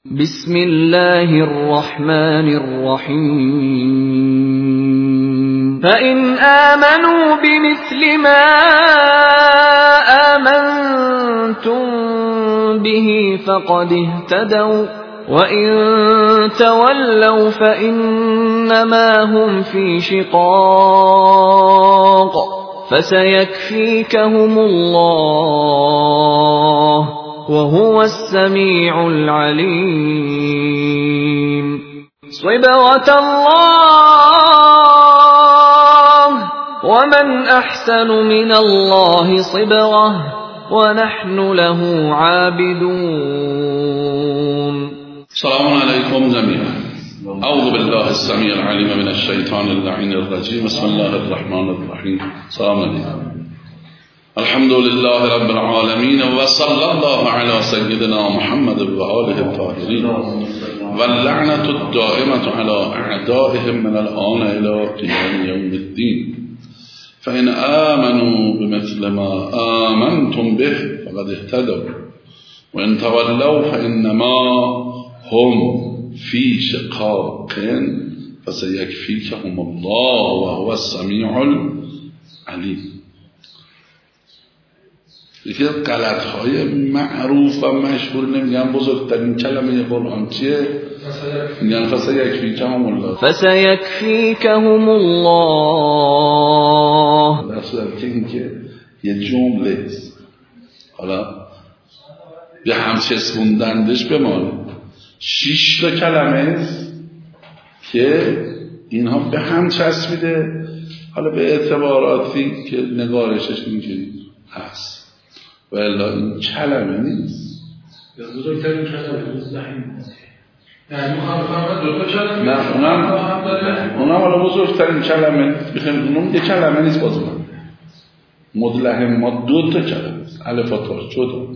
بسم الله الرحمن الرحيم فإن آمنوا بمثل ما آمنتم به فقد اهتدوا وإن تولوا فإنما هم في شقاق فسيكفيكهم الله وهو السميع العليم صبغة الله ومن أحسن من الله صبغة ونحن له عابدون. السلام عليكم جميعا. أعوذ بالله السميع العليم من الشيطان اللعين الرجيم. بسم الله الرحمن الرحيم. السلام عليكم. الحمد لله رب العالمين وصلى الله على سيدنا محمد وآله الطاهرين واللعنة الدائمة على أعدائهم من الآن إلى قيام يوم الدين. فإن آمنوا بمثل ما آمنتم به فقد اهتدوا وإن تولوا فإنما هم في شقاق فسيكفيكهم الله وهو السميع العليم. یکی از غلط‌های معروف و مشهور نمیگن بزرگترین کلمه قرآن چیه؟ میگن فسیکفیکهم الله. فسیکفیکهم الله. در صورتی که این که یه جمله است. حالا به هم چسبوندندش بمانه 6 تا کلمه است که اینها به هم چسبیده. حالا به اعتباراتی که نگارشش اینجوری هست و الا این کلمه نیست. بزرگترین کلمه یعنی نه اونم حالا بزرگترین کلمه بخیم اونم یه کلمه نیست. باز مدلهم ما 2 تا کلمه است. الف و تا جدا.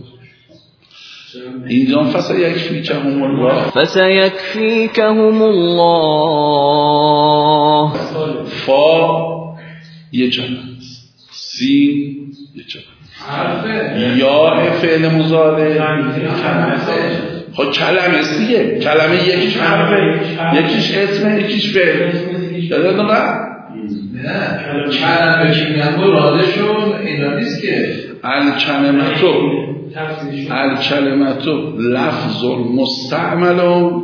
اینجا فسیکفیکهم الله. فسیکفیکهم الله. فا یه کلمه است. سین یه کلمه. یا فعل مضارع خب کلمه است دیگه. کلمه یکیش حرفه، یکیش اسمه، یکیش فعل. یادتون نه کلمه که میگن مرادشون اینا نیست که الکلمتو لفظ مستعمل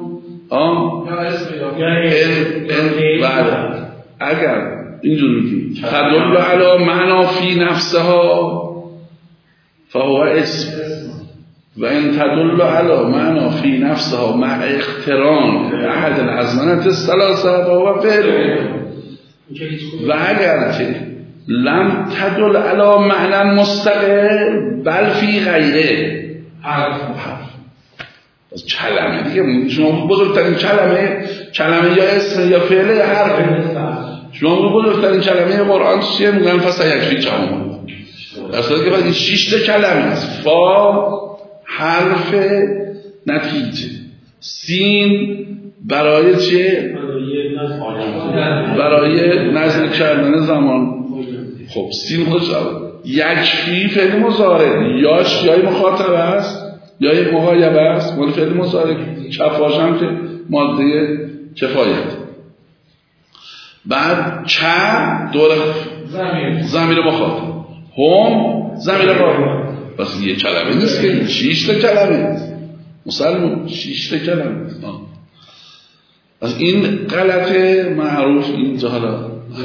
اگر اینجوری تدل علی معنا فی نفسها فهو اسم و ان تدل علی معنا فی نفسها مع اقتران احد الازمنه الثلاثه فهو فعل و اگر که لم تدل علی معنا مستقل بل فی غیره حرف از کلمه دیگه. شما بزرگترین کلمه یا اسم یا فعل یا حرف. شما بزرگترین کلمه قرآن چیه؟ میگن فسیکفیکهم الله. در صورتی که این 6 تا کلمه است. فا حرف نتیجه، سین برای چیه؟ برای نزدیک کردن زمان. خب سین خودش یکفی فعل مضارع، یاش یای مخاطب است یا یک مغایبه است. مال فعل مضارع کفاش هم که ماده کفایت. بعد چه دور ضمیر مخاطب، هم ضمیر غایب. بس یه کلمه نیست که 6 تا کلمه است. مسلمان 6 تا کلمه است. از این غلط معروف اینجا حالا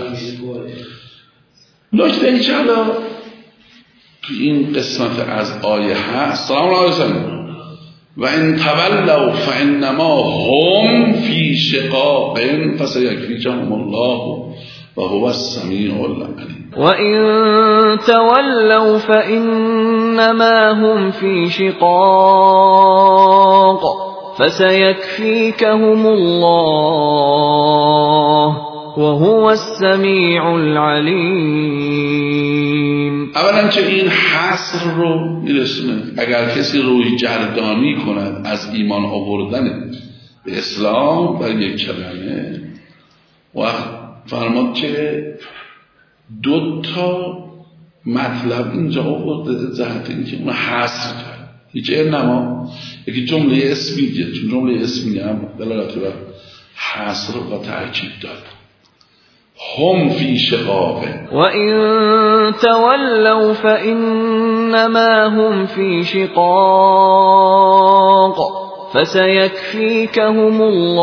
نکته ای که حالا تو این قسمت از آیه هست. سلام علیکم. و ان تولوا فانما هم فی شقاق فسیکفیکهم الله وهو السمیع العلیم. و ان تولوا فانما هم فی شقاق فسیکفیکهم الله وهو السمیع العلیم. اولا که این حصر رو میرسونه اگر کسی روی گردانی کند از ایمان آوردن به اسلام بر یک کلمه و فرماد که 2 تا مطلب اینجا آورده جهت اینکه اون حصر کرد. هیچ انما یکی جمله اسمیه، چون جمله اسمی هم دلالت بر حصر و تأکید داره. هم فی شقاق و این تولوا فإنما هم فی شقاق فسیکفیکهم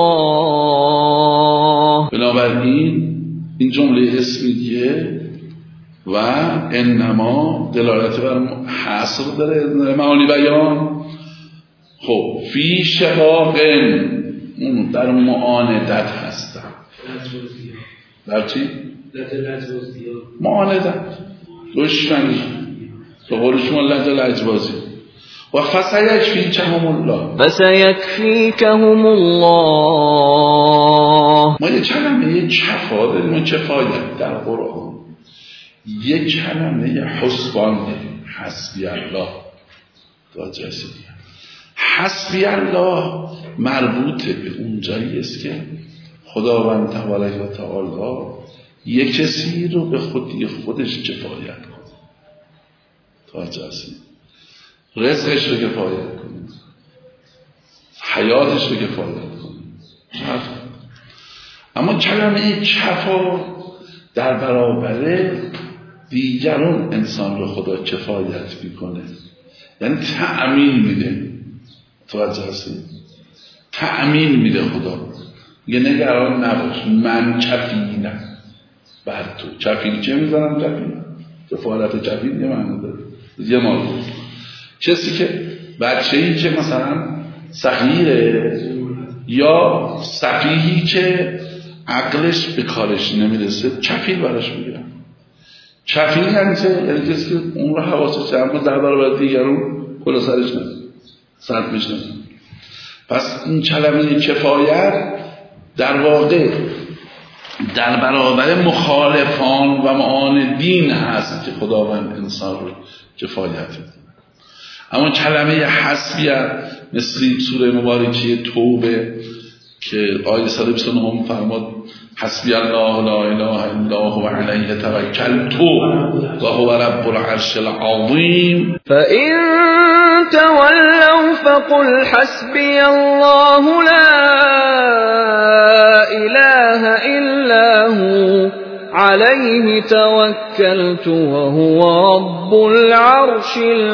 الله. بنابراین این جمله اسمیه و انما دلالت بر حصر داره، معانی بیان. خب فی شقاق اون در معاندت هستن. در چی؟ معاندت، دشمنی، به قول شما لجبازی. و فسیکفیکهم الله، فسیکفیکهم الله. ما یه کلمه کفا داریم، کفایت در قرآن. یه کلمه حسبان داریم، حسبی الله. حسبی الله مربوط به اون جایی است که خداوند تبارک و تعالی یک کسی رو به خودی خودش کفایت کنه، توجه هستید، رزقش رو کفایت کنه، حیاتش رو کفایت کنه. اما کلمه کفا در برابر دیگران انسان رو خدا کفایت میکنه، یعنی تأمین میده. توجه هستید، تأمین میده خدا، یه نگران نباش، من کفیلم بر تو. کفیل چه میزنم؟ کفیل، کفالت کفیل یه معنی داره، یه مال بود. کسی که بچه‌ای که مثلا صغیره یا سفیهی که عقلش به کارش نمیرسه، کفیل براش میگیرن. کفیل یعنی چه؟ یعنی کسی که اون رو حواسش جمع در برابر دیگرون کلا سرش نمیره، سرد میشه. پس این کلمه کفایت در واقع در برابر مخالفان و معاندین هست که خداوند انسان رو کفایت میده. اما کلمه حسبیه مثل سوره مبارکه توبه که آیه 129 فرمود حسبی الله لا اله الا هو علیه توکلت و هو رب العرش العظیم. فإن تولوا فقل حسبي الله لا إله إلا هو عليه توكلت وهو رب العرش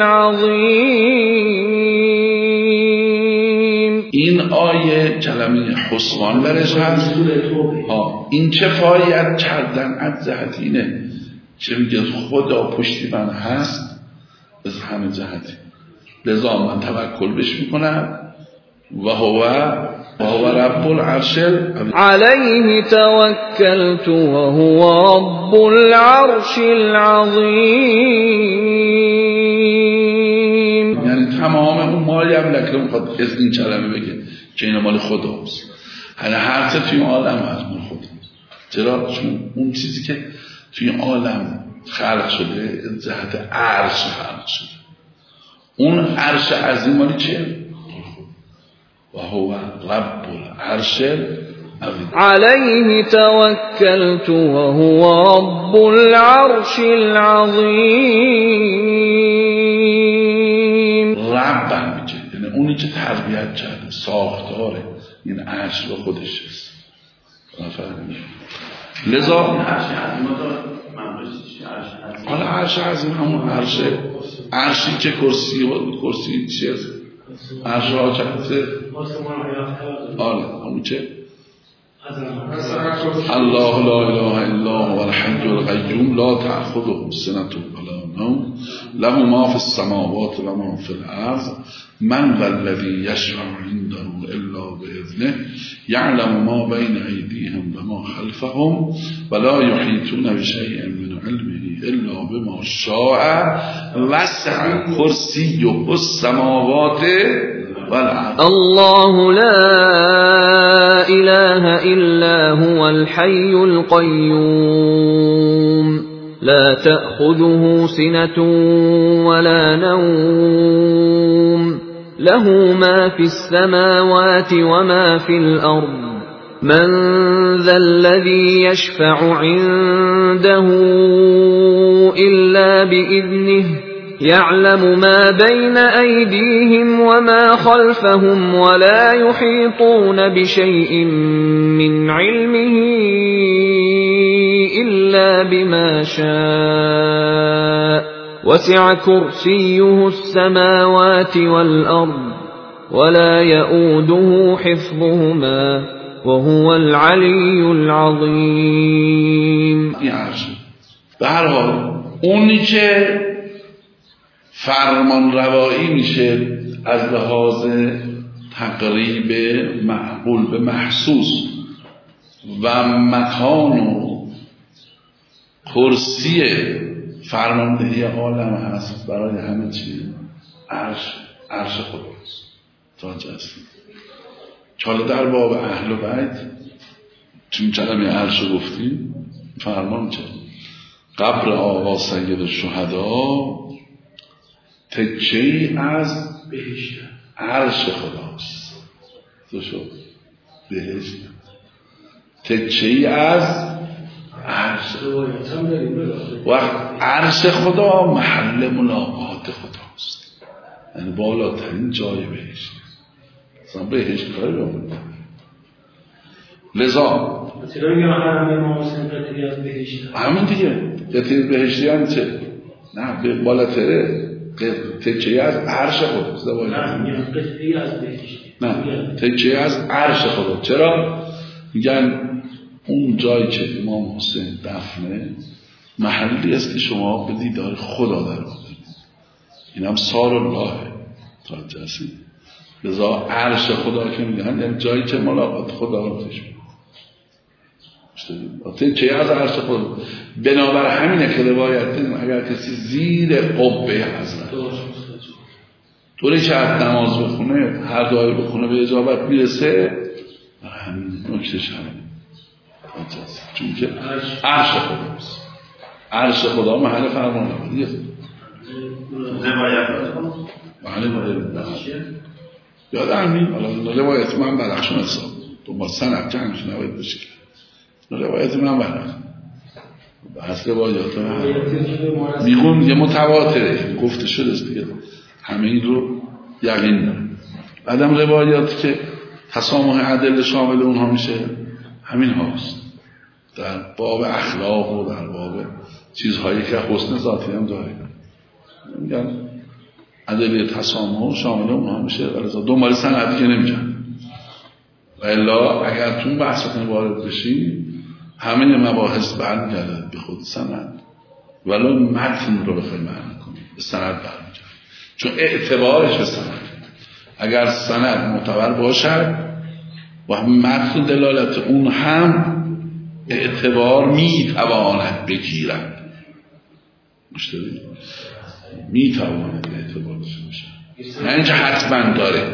العظيم. این آیه کلمه حسبان برش هست. این کفایت کردن از جهت اینه که میگه خدا پشتیبان هست از همه جهتی، لذا من توکل بهش میکنم. و هو رب العرش علیه توکلت و هو رب العرش العظیم. یعنی تمام اون مالی هم لکه میخواد از این کلمه بگه که این مال خداست. یعنی هر چه توی عالم از مال خداست. چرا؟ چون اون چیزی که توی عالم خلق شده از جهت عرش خلق شده. اون عرش عظیم مالی چیه؟ و هو رب العرش علیه توکلت و هو رب العرش العظیم. رب هم میگه، یعنی اونی که تربیت کرده، ساختاره این عرش رو خودش است. لذا حالا عرش عظیم همون عرشی که کرسی چیه؟ عرش ها چکته همون چه؟ الله لا اله الا هو الحي القيوم لا تأخذه سنة ولا نوم له ما في السماوات و ما في الارض من ذا الذي يشفع عنده الا باذنه يعلم ما بين ايديهم و ما خلفهم ولا يحيطون بشيء من علمه الا بما شاء وسع كرسيه السماوات والارض. الله لا إله إلا هو الحي القيوم لا تأخذه سنة ولا نوم له ما في السماوات وما في الأرض من ذا الذي يشفع عنده إلا بإذنه يعلم ما بين أيديهم وما خلفهم ولا يحيطون بشيء من علمه إلا بما شاء وسع كرسيه السماوات والأرض ولا يؤوده حفظهما وهو العلی العظیم. به هر حال اونی که فرمان روایی میشه از لحاظ تقریب معقول به محسوس و مکان و کرسی فرماندهی عالم هست برای همه چیز عرش خداست. توجه هستید که حالا در باب اهل بیت چون کلمه عرش رو گفتیم فرمان چه قبر آقا سید الشهدا تکه‌ای از بهشت عرش خداست. تو شد بهشت تکه‌ای از عرش وقت عرش خدا محل ملاقات خداست، یعنی بالاترین جای بهشت. اصلا بهشت کاری رو بود. لذا همین دیگه قطعه بهشتی هم چه؟ نه به بالاتره تکیه از عرش خداست. نه قطعه از بهشتی، نه تکیه از عرش خدا. چرا؟ میگن اون جایی که امام حسین دفنه محلی است که شما به دیدار خدا در آمدید. این هم سار الله توجه هستید. لذا عرش خدا که میگن یعنی جایی که ملاقات خدا رو تشبیه چه از عرش خدا. بنابر همینه که روایت داریم اگر کسی زیر قبه حضرت طوری که نماز بخونه هر دعایی بخونه به اجابت میرسه، برای همین نکتهش همینه. چون که عرش خداست. عرش خدا محل فرمان رواییه. یادم نیم روایت من برخشون حساب دنبال سند که همشون نباید بشه. روایت من برخشون بحث روایات میگون یه متواتره گفته شده است دیگه، همه این رو یقین دارم. بعدم روایات که تسامح ادله شامل اونها میشه همین هاست در باب اخلاق و در باب چیزهایی که حسن ذاتی هم داره. میگن ادله تسامح شامل اونها میشه ولی دنبال سند که نمیشن. و الا اگر تو بحثتون وارد بشی همه مباحث برمیگرده به خود سند ولو متن رو بخوای معنی کنی به سند برمیگرده، چون اعتبارش به سند. اگر سند معتبر باشد و متن دلالت اون هم اعتبار میتواند بگیرد، مشتری میتواند اعتبار داشته باشه، نه اینکه حتما داره.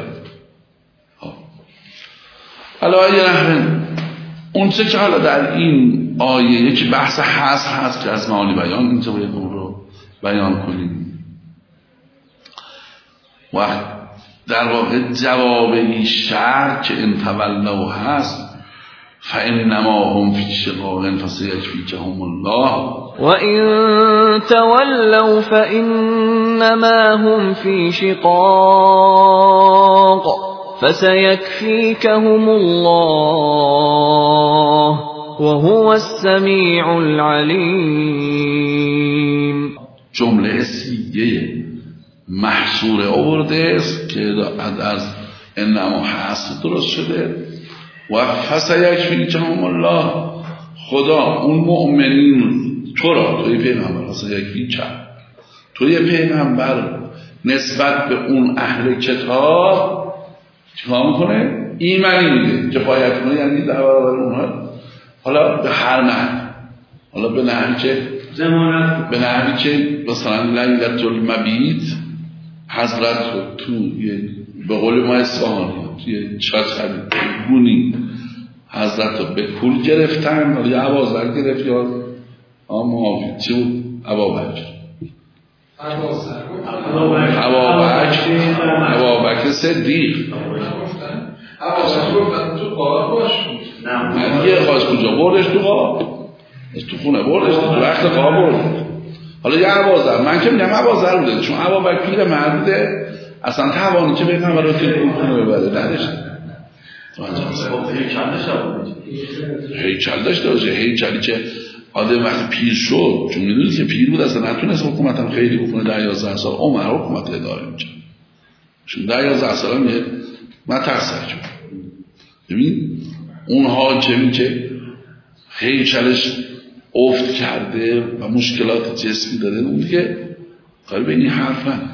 حالا یه نحوه اون چه که حالا در این آیه یکی بحث هست که از معانی بیان اینجا باید اون رو بیان کنیم و در واقع جواب این شرط که ان تولوا هست فانما هم فی شقاق فسیکفیکهم الله و ان تولوا فانما هم فی شقاق فسيكفيكهم الله وهو السميع العليم. جمله اسمیه محصور آورده است که از انما هست درست شده و فسيكفيكهم الله، خدا اون مؤمنین تو را توی پیغمبر فسيكفيکهم توی پیغمبر نسبت به اون اهل کتاب چیکار میکنه؟ ایمانی میده کفایت کنه، یعنی در برابر اونها حالا به هر نحو، حالا به نحوی که زمانت به نحوی که مثلا لیلة المبیت حضرت تو به قول ما اصفهانی توی چتر گونی حضرت رو به پول گرفتن، حالا یا عوازر گرفت یا معافید چه بود؟ عبابکر صدیق تو قار باش نه یه خواست کجا بردش تو قار تو خونه بردش تو وقت قار برد حالا یه ابوذر، من که میگم ابوذر بوده، چون ابوبکر پیر مرده اصلا توانی که پیغمبر رو تلفن کنه ببره نداشته. هیکل داشته باشه، هیکلی که آدم وقتی پیر شد، چون میدونی که پیر بود اصلا نتونست حکومتم خیلی بکنه. 11 سال عمر حکومت اداره میشه، چون 11 سال هم یه مترسک شد. ببین اون حاکمی که هیکلش افت کرده و مشکلات جسمی داره، اون دیگه کاری به این حرف نه.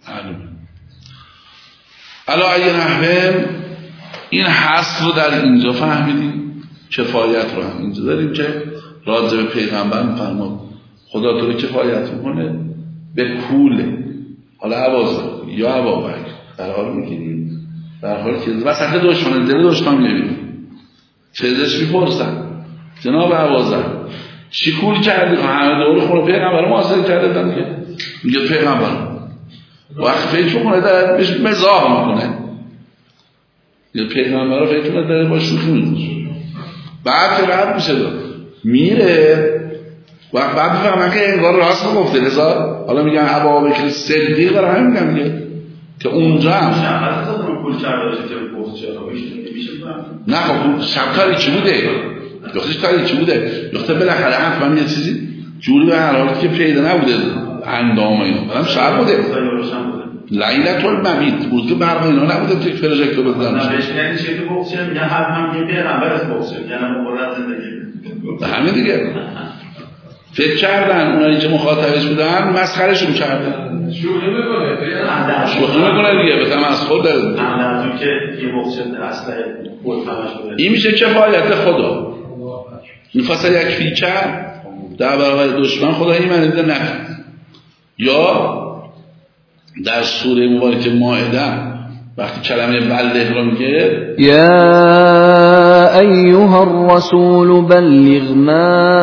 علا ای نحوه این حصر رو در اینجا فهمیدیم، کفایت رو هم اینجا داریم که راجع به پیغمبر میفرماد خدا تو رو کفایت میکنه به کوله. حالا ابوذر یا ابوبکر قرار میگیریم در حالی که وسط دشمن دل دشمن میبینیم، چه ازش میپرسن جناب ابوذر چی کول کردی؟ همه دور خونه پیغمبر رو محاصره کرده دیگه. میگه پیغمبر وقت فکر میکنه داره بهش مزاح میکنه، یا پیغمبر رو فکر میکنه داره با شوخی میکنه. بعد که رد میشه میره وقت بعد میفهمن که انگار راست گفته. لذا حالا میگن ابوبکر صدیق داره همین میگن میگه که اونجا هم کول کرده باشه که گفت چرا میشه نه خب شب کاری چی بوده؟ یختش کاری چی بوده؟ یخته بالاخره حتما یه چیزی جوری به هر حالت که پیدا نبوده اندام اینو برام شب بوده لیلت المبیت روز که برق اینا نبوده که پروژکتور بزنن. نه بهش میگن چی تو گفت چه میگن هم یه پیغمبر از گفت یعنی مقرر زندگی همین دیگه. فکر کردن اونایی که مخاطبش بودن مسخرهشون کردن. شوخی میکنه دیگه به تمسخر داره. همون که یه مقصد اصلا بود همش بود. این میشه کفایت خدا. این فصل یک فیچر در برابر دشمن خدا این معنی میده نه. یا در سوره مبارکه مائده وقتی کلمه بلغ رو میگه یا ایها الرسول بلغ ما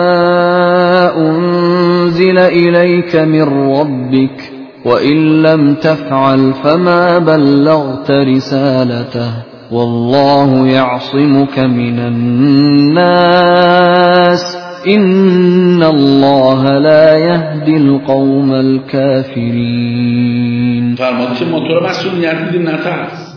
انزل الیک من ربک وإن لم تفعل فما بلغت رسالته والله يعصمك من الناس إن الله لا يهدي القوم الكافرين. فرمود که ما تو رو مسئولیت میدیم نترس.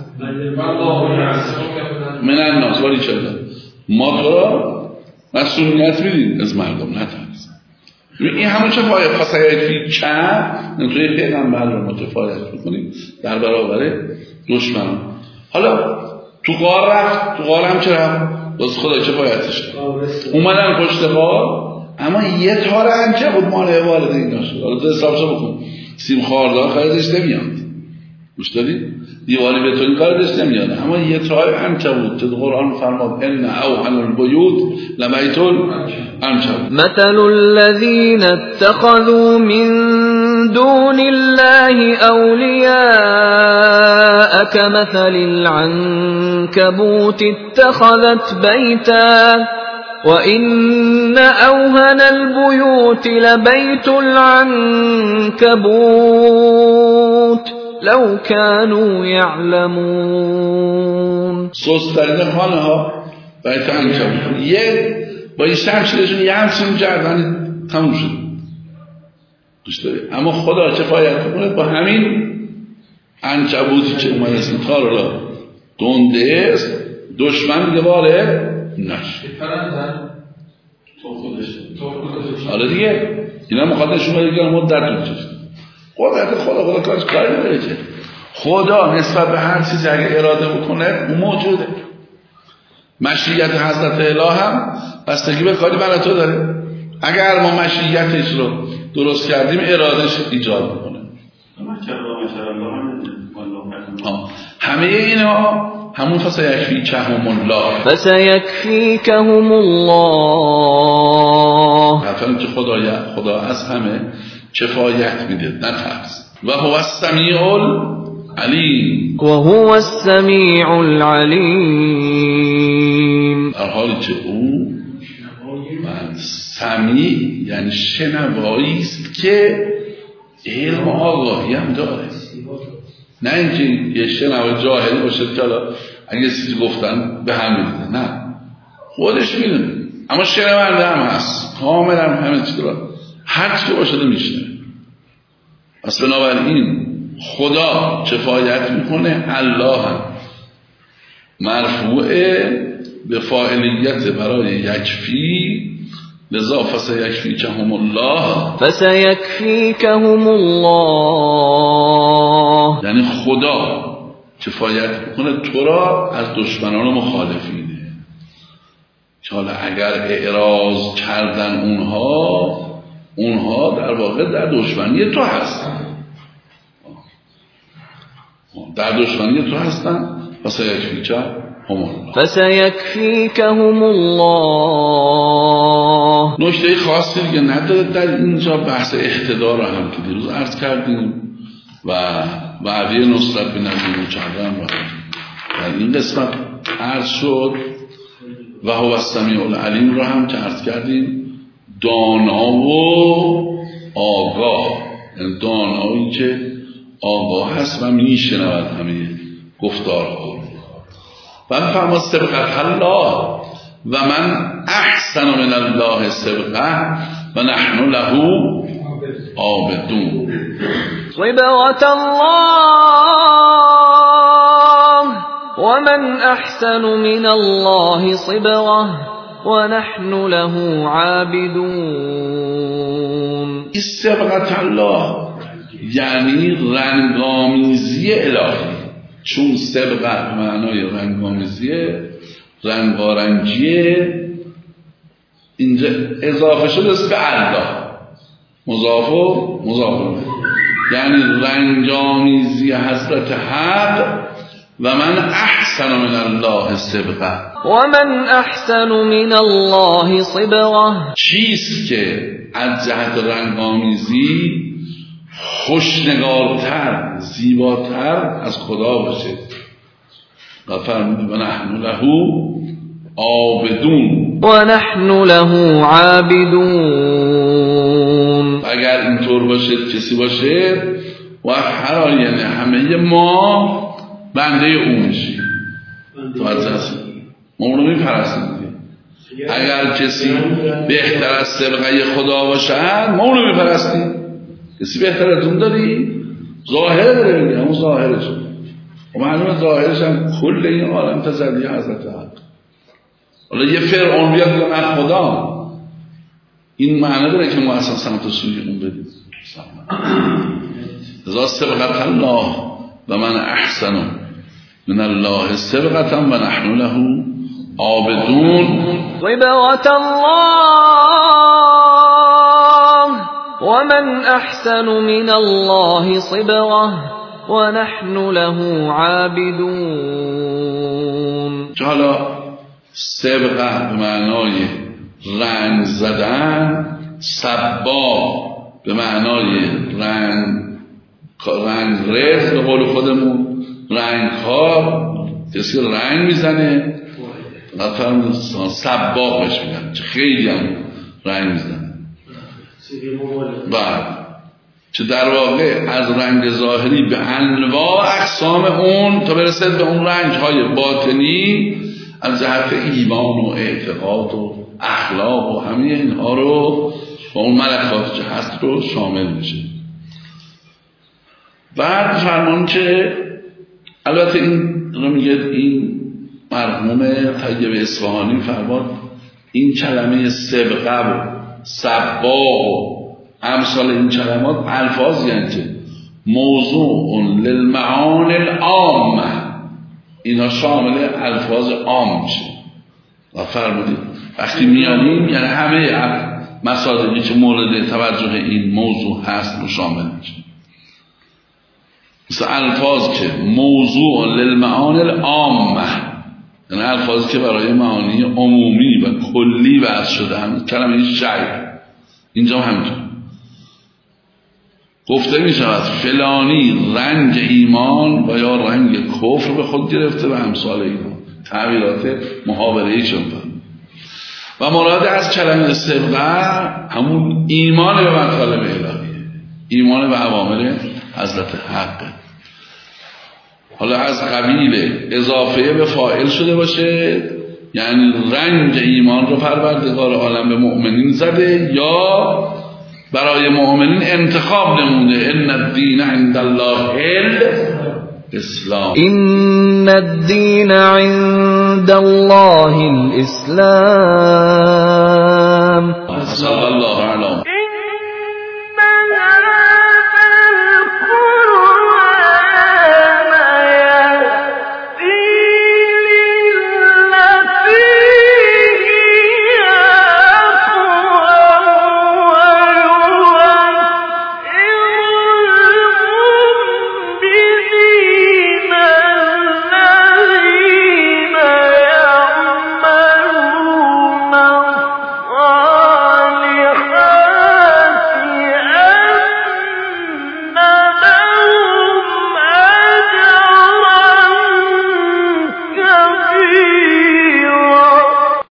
من الناس ولی چرا ما تو رو مسئولیت میدیم از مردم نترس. این همون چه فایه خاصیت فی چه توی پیغمبر رو متفاوت میکنیم در برابر دشمنان. حالا تو غار رفت، تو غار هم چه رفت؟ باز خدا چه فایتش اومدن پشت غار، اما یه تار عنکبوت مال والدین شد. حالا تو حسابشو بکن، سیم خاردار خریدش نمیاد، گوش دادی؟ دیوالی بتونی خریدش نمیاد، اما یه تار عنکبوت که قرآن فرماد ان اوهن البیوت لبیت العنکبوت. مثل الذين اتخذوا من دون الله أولياء كمثل العنكبوت اتخذت بيتا وإن أوهن البيوت لبيت العنكبوت لو كانوا يعلمون. سوسترین خانه ها بیت عنکبوت یه با این شمشیرشون یه همچین جردن تموم شد. اما خدا چه فایت کنه با همین عنکبوتی که اومده اسم تار را دونده است دشمن دیگه واره نشه. حالا دیگه اینا مخاطبشون باید دیگه مدت رو چشت قدرت خدا کارش کاری نداره که خدا نسبت به هر چیزی اگه اراده بکنه اون موجوده. مشیت حضرت اله هم بستگی به کاری برای تو داره. اگر ما مشیتش رو درست کردیم ارادش ایجاد میکنه. همه اینا همون فسیکفیکهم الله حرفانی که خدا از همه کفایت میده نترس. و هو السمیع العلیم در حالی که او سمیع یعنی شنوایی است که علم و آگاهی هم داره، نه اینکه یه شنوای جاهلی باشه که حالا اگه چیزی گفتن به هم میدونه، نه خودش میدونه، اما شنونده هم هست کاملا همه چیز رو هر چی که باشه میشنه. پس بنابراین خدا کفایت میکنه، الله هم مرفوعه به فاعلیت برای یکفی، لذا فسیکفیکهم الله، فسیکفیکهم الله، یعنی خدا کفایت میکنه تو را از دشمنان و مخالفینه که حالا اگر اعراض کردن اونها در واقع در دشمنی تو هستن، در دشمنی تو هستن. فسیکفیکهم الله. نکته خاصی دیگه نداره در اینجا، بحث اهتدا را هم که دیروز عرض کردیم و وعده نصرت به نبی مکرم را در این قسمت عرض شد و هو السمیع العلیم را هم که عرض کردیم، دانا و آگاه، یعنی دانایی که آگاه هست و میشنود همه گفتارها. و فرما سبقت الله و من احسن من الله سبقه و نحن له عابدون. صبغة الله و من احسن من الله صبغه و نحن له عابدون. سبقت الله یعنی رنگامیزی الهی، چون سبقت به معنای رنگامیزیه، رنگارنگیه، اینجا اضافه شده است به الله، مضاف، یعنی رنگامیزی حضرت حق. و من احسن من الله سبقه و من احسن من الله صبغه. چیست که از جهت رنگامیزی خوشنگارتر، زیباتر از خدا باشه. و فرمود و نحن له عابدون، و نحن له عابدون. اگر اینطور باشه کسی باشه و هر حال یعنی همه ما بنده او میشیم، تو از ما اونو میپرستیم. اگر کسی بهتر از سبقه خدا باشه ما اونو میپرستیم. کسی بهتر از اون داری؟ ظاهر داره میگه، همون ظاهرش و معلومه ظاهرش هم کل این عالم تجلی حضرت حق. حالا یه فرعون بیاد بگه من خدا، این معنی داره که ما اصلا سمت سوی اون بدیم. ذا سبقت الله و من احسن من الله سبقتا و نحن له عابدون. صبغة الله و من احسن من الله صبغه و نحن له عابدون. حالا سبقه به معنای رنگ زدن، صبا به معنای رنگ رز، به قول خودمون رنگ کار، کسی رنگ میزنه مثلا صباغش میگن، خیلی هم رنگ میزنه و چه در واقع از رنگ ظاهری به انواع اقسام اون تا برسد به اون رنگ های باطنی از جهت ایمان و اعتقاد و اخلاق و همه اینها رو با اون ملکات که هست رو شامل میشه. بعد فرمان که البته این رو میگه، این مرحوم طیب اصفهانی فرمان این کلمه سبقه و صباغ و امثال این کلمات الفاظی هستند که موضوع للمعانی العامه، اینا شامل الفاظ عام میشه. و فرمودید وقتی میانیم یعنی همه مسائلی که مورد توجه این موضوع هست رو شامل میشه. مثل الفاظ که موضوع للمعانی العامه، یعنی الفاظی که برای معانی عمومی و کلی وضع شده، هم کلمه شیء اینجا همینطور گفته می شود فلانی رنگ ایمان و یا رنگ کفر به خود گرفته و امثال اینا، تعبیرات محاوره‌ای شد. و مراد از کلمه سبقه همون ایمان به مطالب الهیه، ایمان به اوامر حضرت حق. حالا از قبیل اضافه به فاعل شده باشه، یعنی رنگ ایمان رو پروردگار عالم به مؤمنین زده، یا برای مؤمنین انتخاب نموده. ان الدین عند الله الاسلام. إن الدين عند الله الإسلام. صلی الله علی